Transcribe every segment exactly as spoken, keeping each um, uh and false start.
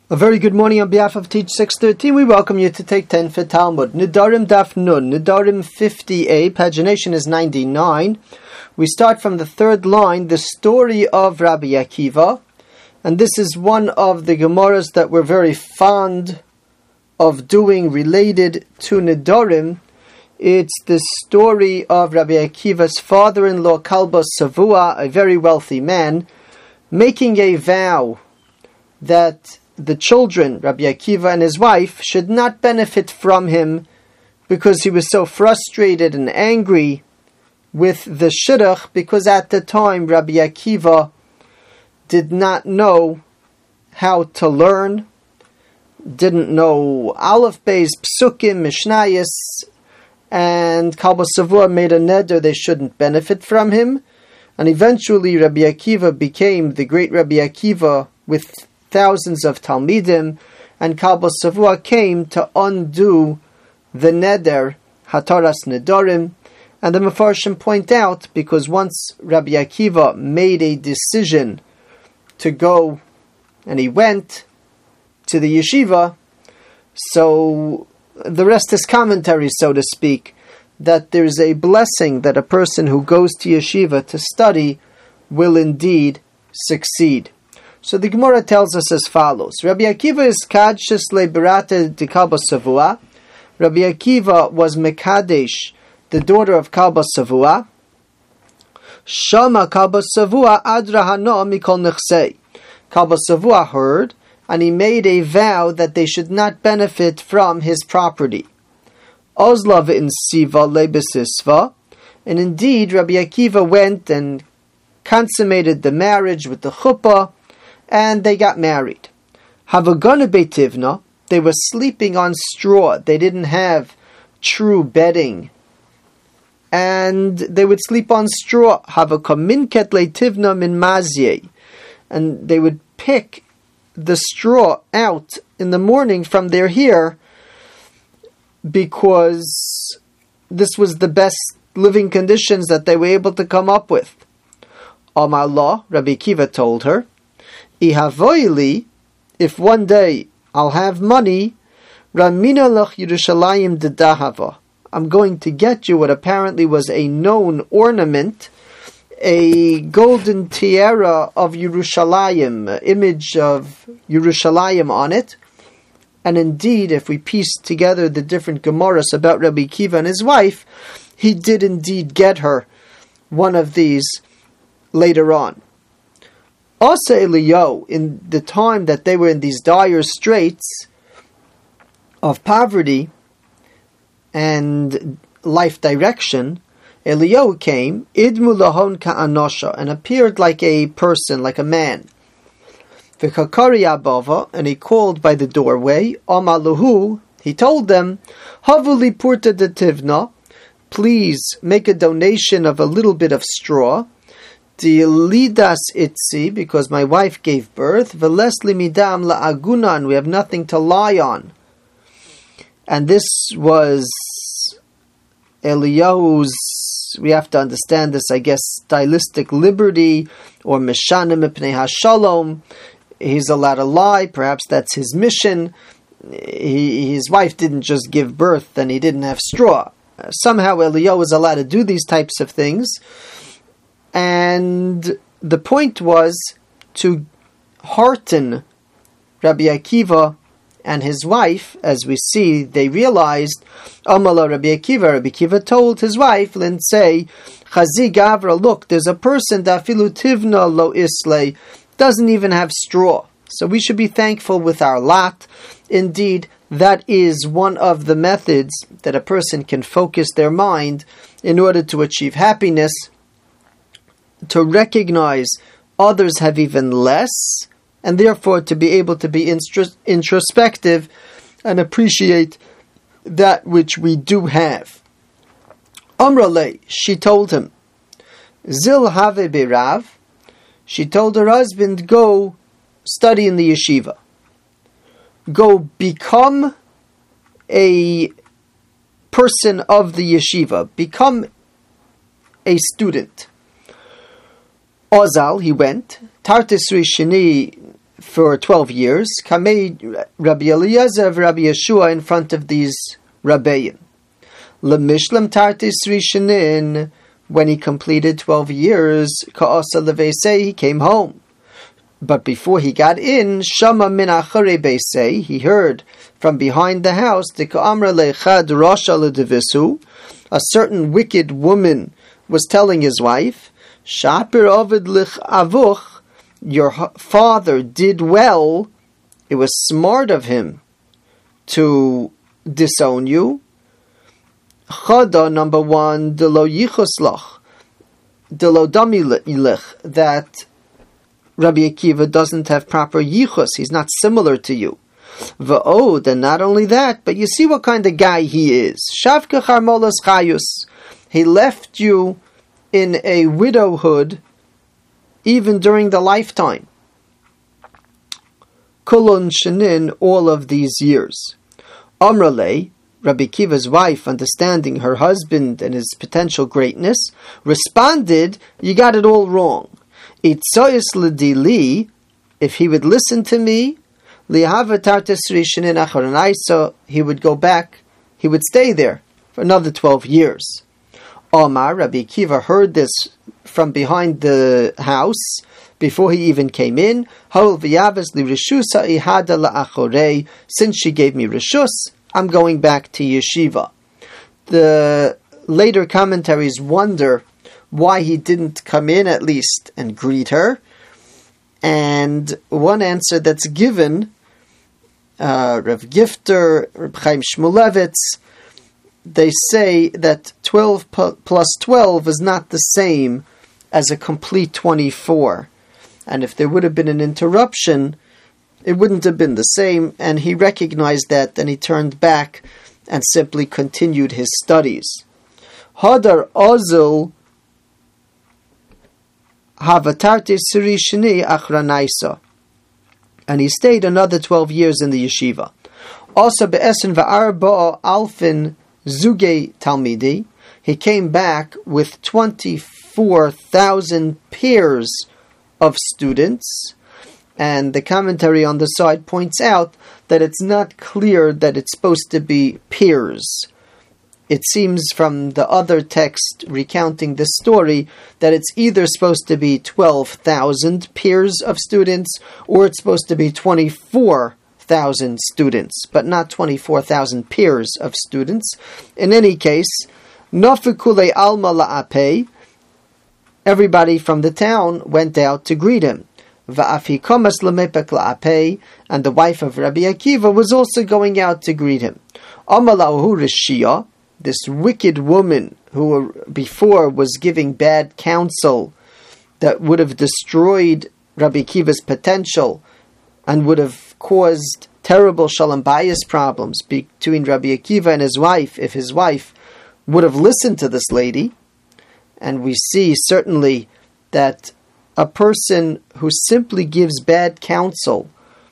A very good morning on behalf of Teach six thirteen. We welcome you to take ten for Talmud. Nidarim Daf Nun, Nidarim fifty-eight, pagination is ninety-nine. We start from the third line, the story of Rabbi Akiva. And this is one of the Gemaras that we're very fond of doing related to Nidarim. It's the story of Rabbi Akiva's father-in-law, Kalba Savua, a very wealthy man, making a vow that the children, Rabbi Akiva and his wife, should not benefit from him because he was so frustrated and angry with the shidduch, because at the time Rabbi Akiva did not know how to learn, didn't know Aleph Beis, Psukim, Mishnayos, and Kalba Savua made a neder they shouldn't benefit from him. And eventually Rabbi Akiva became the great Rabbi Akiva with thousands of Talmidim, and Kalba Savua came to undo the neder, Hataras Nedarim. And the Mefarshim point out, because once Rabbi Akiva made a decision to go, and he went to the yeshiva, so the rest is commentary, so to speak, that there's a blessing that a person who goes to yeshiva to study will indeed succeed. So the Gemara tells us as follows: Rabbi Akiva is kadshus leberata de Kalba Savua. Rabbi Akiva was mekadesh, the daughter of Kalba Savua. Shama Kalba Savua adra hano mikol nechsei. Kalba Savua heard, and he made a vow that they should not benefit from his property. Ozla v'insiva lebesisva. And indeed, Rabbi Akiva went and consummated the marriage with the chuppah, and they got married. Havagana beitivna, they were sleeping on straw. They didn't have true bedding, and they would sleep on straw. Havakaminket leitivna min mazye, and they would pick the straw out in the morning from their hair, because this was the best living conditions that they were able to come up with. Amar la, Rabbi Akiva told her, Ihavoili, if one day I'll have money, Ramina lach Yerushalayim dedahava, I'm going to get you what apparently was a known ornament, a golden tiara of Yerushalayim, image of Yerushalayim on it. And indeed, if we piece together the different Gemaras about Rabbi Akiva and his wife, he did indeed get her one of these later on. Also, Eliyahu, in the time that they were in these dire straits of poverty and life direction, Eliyahu came, idmu lahon ka'anosha, and appeared like a person, like a man. V'kakari abava, and he called by the doorway, amaluhu, he told them, havuli purta detivna, please make a donation of a little bit of straw, Lidas itzi, because my wife gave birth, Velesli midam la'agunan, we have nothing to lie on. And this was Eliyahu's, we have to understand this, I guess, stylistic liberty, or meshanim mipnei hashalom. He's allowed to lie, perhaps that's his mission. He, his wife didn't just give birth and he didn't have straw. Somehow Eliyahu was allowed to do these types of things. And the point was to hearten Rabbi Akiva and his wife. As we see, they realized, Amala Rabbi Akiva, Rabbi Akiva told his wife, Lindsay, Chazi Gavra, look, there's a person that filu tivna lo isle, doesn't even have straw. So we should be thankful with our lot. Indeed, that is one of the methods that a person can focus their mind in order to achieve happiness, to recognize others have even less, and therefore to be able to be introspective and appreciate that which we do have. Amrale, she told him, Zil have berav, she told her husband, go study in the yeshiva. Go become a person of the yeshiva. Become a student. Ozal, he went. Tartisri Shini for twelve years. Kamei Rabbi Eliezer and Rabbi Yeshua in front of these Rabbeim. Lemishlam tartis rishinin, when he completed twelve years, ka'asa levesei, he came home. But before he got in, shama min acharei beisei, he heard from behind the house, the ka'amra leichad rasha ledevisu, a certain wicked woman was telling his wife, shapir ovid lich avuch, your father did well, it was smart of him to disown you. Chada, number one, de lo yichuslach, de lo dami ilich, that Rabbi Akiva doesn't have proper yichus, he's not similar to you. V'od, and not only that, but you see what kind of guy he is. Shavka charmolas chayus, he left you in a widowhood even during the lifetime. Kulon shenin, all of these years. Amrale, Rabbi Akiva's wife, understanding her husband and his potential greatness, responded, you got it all wrong. Itzoyis l'dili, if he would listen to me, li'havatartes rishinin acharonaiso, he would go back, he would stay there for another twelve years. Omar, Rabbi Akiva heard this from behind the house, before he even came in. Since she gave me reshus, I'm going back to yeshiva. The later commentaries wonder why he didn't come in at least and greet her. And one answer that's given, uh, Rav Gifter, Reb Chaim Shmulevitz, they say that twelve plus twelve is not the same as a complete twenty-four. And if there would have been an interruption, it wouldn't have been the same. And he recognized that, and he turned back and simply continued his studies. Hadar Ozil Havatarte Siri Shini Achranaisa. And he stayed another twelve years in the yeshiva. Also Be'esen Va'arba Alfin Zuge Talmidi. He came back with twenty-four thousand pairs of students, and the commentary on the side points out that it's not clear that it's supposed to be peers. It seems from the other text recounting this story that it's either supposed to be twelve thousand peers of students, or it's supposed to be twenty-four thousand students, but not twenty-four thousand peers of students. In any case, Nafikule Alma La'ape, everybody from the town went out to greet him. Va'afikomas lemepek la'apei, and the wife of Rabbi Akiva was also going out to greet him. Amalahu Rishia, this wicked woman who before was giving bad counsel that would have destroyed Rabbi Akiva's potential and would have caused terrible shalom bayis problems between Rabbi Akiva and his wife if his wife would have listened to this lady. And we see certainly that a person who simply gives bad counsel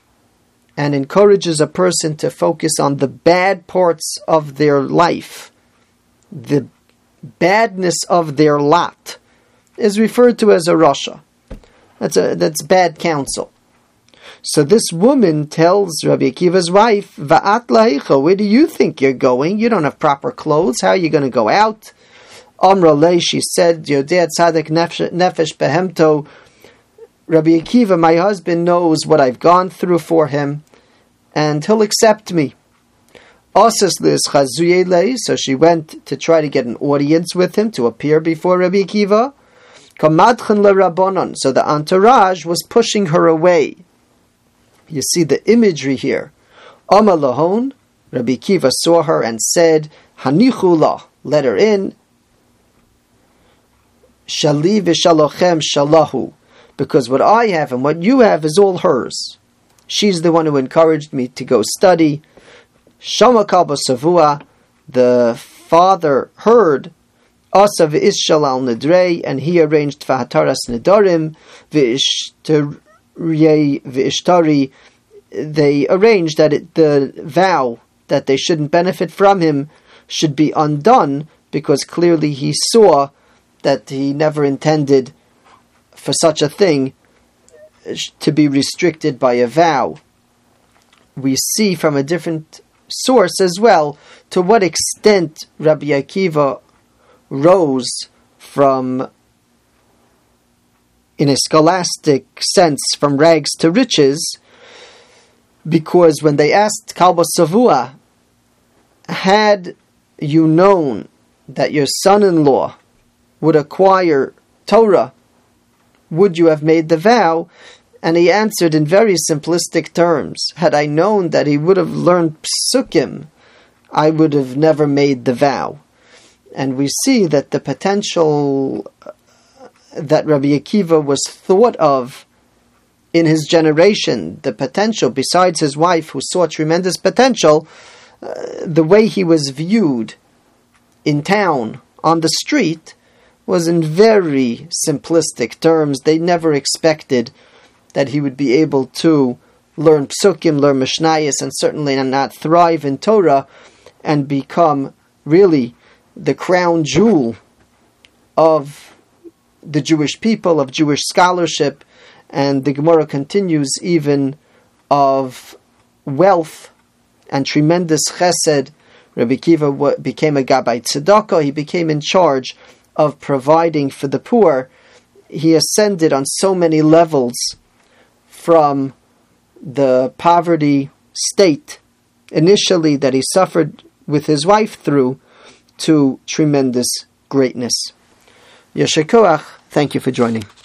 and encourages a person to focus on the bad parts of their life, the badness of their lot, is referred to as a rasha. That's a that's bad counsel. So this woman tells Rabbi Akiva's wife, Va'at lahicha, where do you think you're going? You don't have proper clothes. How are you going to go out? Amra lei, she said, Yodeh tzadek nefesh behemto. Rabbi Akiva, my husband, knows what I've gone through for him, and he'll accept me. Asas lis chazuye lei, so she went to try to get an audience with him to appear before Rabbi Akiva. Kamadchen leRabbanon, so the entourage was pushing her away. You see the imagery here. Amar lahon, Rabbi Akiva saw her and said, Hanichu la, let her in. Shali v'shalochem shalahu, because what I have and what you have is all hers. She's the one who encouraged me to go study. Shama kalba savua, the father heard. Asa v'ishshal al nedrei, and he arranged v'hataras nedarim v'ishtarei v'ishtari. They arranged that it, the vow that they shouldn't benefit from him should be undone, because clearly he saw that he never intended for such a thing, to be restricted by a vow. We see from a different source as well to what extent Rabbi Akiva rose from, in a scholastic sense, from rags to riches, because when they asked Kalba Savua, had you known that your son-in-law would acquire Torah, would you have made the vow? And he answered in very simplistic terms, had I known that he would have learned psukim, I would have never made the vow. And we see that the potential that Rabbi Akiva was thought of in his generation, the potential, besides his wife who saw tremendous potential, uh, the way he was viewed in town, on the street, was in very simplistic terms. They never expected that he would be able to learn psukim, learn mishnayos, and certainly not thrive in Torah and become really the crown jewel of the Jewish people, of Jewish scholarship. And the Gemara continues even of wealth and tremendous chesed. Rabbi Akiva became a Gabbai Tzedakah. He became in charge of providing for the poor. He ascended on so many levels from the poverty state initially that he suffered with his wife through to tremendous greatness. Yesher koach. Thank you for joining.